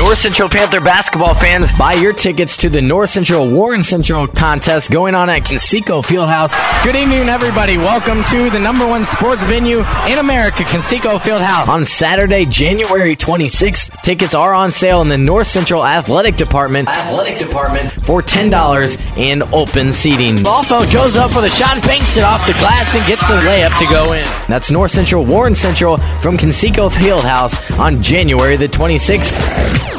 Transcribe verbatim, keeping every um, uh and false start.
North Central Panther basketball fans, buy your tickets to the North Central Warren Central contest going on at Conseco Fieldhouse. Good evening, everybody. Welcome to the number one sports venue in America, Conseco Fieldhouse. On Saturday, January twenty-sixth, tickets are on sale in the North Central Athletic Department, Athletic Department for ten dollars and open seating. Balfo goes up with a shot and banks it off the glass and gets the layup to go in. That's North Central Warren Central from Conseco Fieldhouse on January the twenty-sixth.